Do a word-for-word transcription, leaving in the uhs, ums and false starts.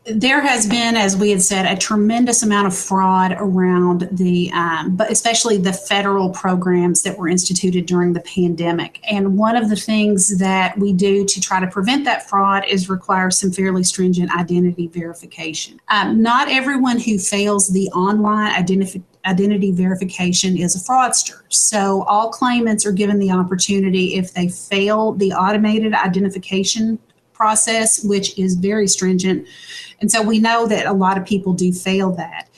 There has been, as we had said, a tremendous amount of fraud around the, um, but especially the federal programs that were instituted during the pandemic. And one of the things that we do to try to prevent that fraud is require some fairly stringent identity verification. Um, not everyone who fails the online identification identity verification is a fraudster. So all claimants are given the opportunity, if they fail the automated identification process, which is very stringent. And so we know that a lot of people do fail that.